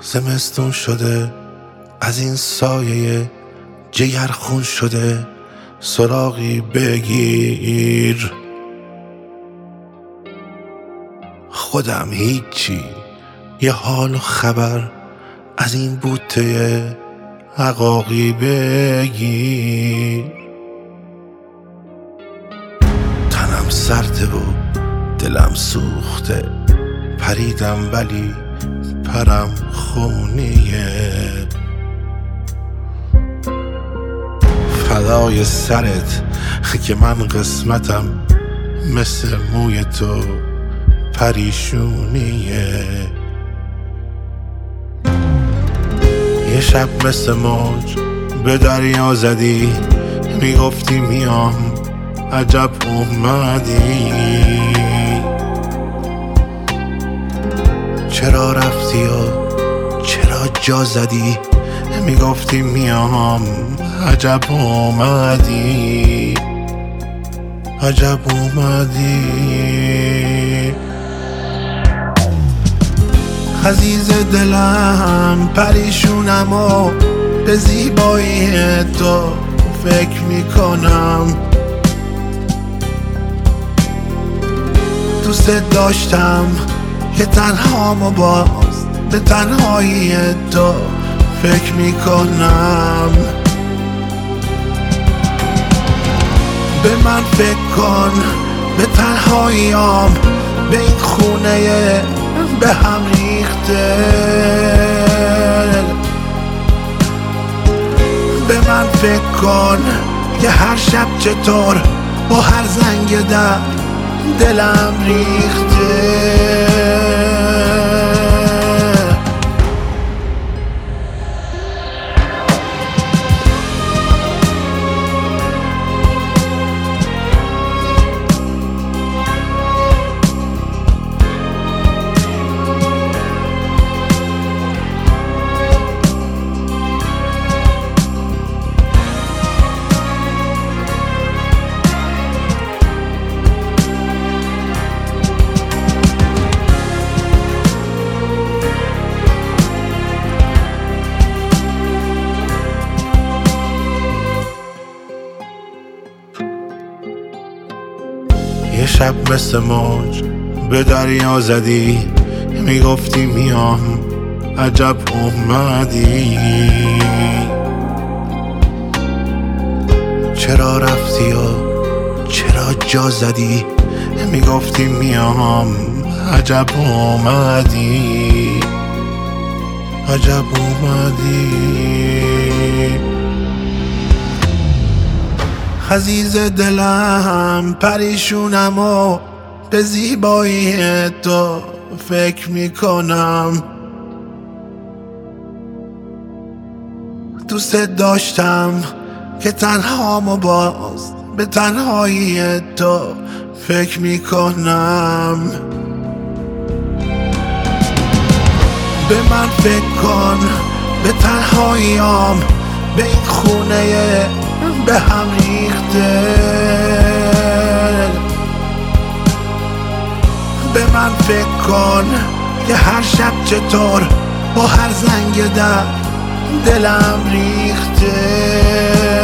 زمستون شده، از این سایه جگرخون شده، سراغی بگیر. خودم هیچی، یه حال و خبر از این بوته عقاقی بگیر. تنم سرده و دلم سوخته، پریدم ولی پرم خونیه. فدای سرت که من قسمتم مثل موی تو پریشونیه. یه شب مثل موج به دریا زدی، میگفتی میام عجب اومدی. چرا رفتی و چرا جا زدی، میگفتی میام عجب اومدی. عجب اومدی. عزیز دلم پریشونم و به زیبایی تو فکر میکنم. دوست داشتم که تنهام و باز به تنهایی تو فکر میکنم. به من فکر کن، به تنهاییام، به این خونه به هم ریخته. به من فکر کن که هر شب چطور با هر زنگ در دلم ریخته. یه شب مثل موج به دریا زدی، میگفتی میام عجب اومدی. چرا رفتی و چرا جا زدی، میگفتی میام عجب اومدی. عجب اومدی. عزیز دلم پریشونم و به زیبایی تو فکر میکنم. دوست داشتم که تنهام و باز به تنهایی تو فکر میکنم. به من فکر کن، به تنهاییام، به این خونه به هم ریخته. به من فکر کن که هر شب چطور با هر زنگ در دلم ریخته.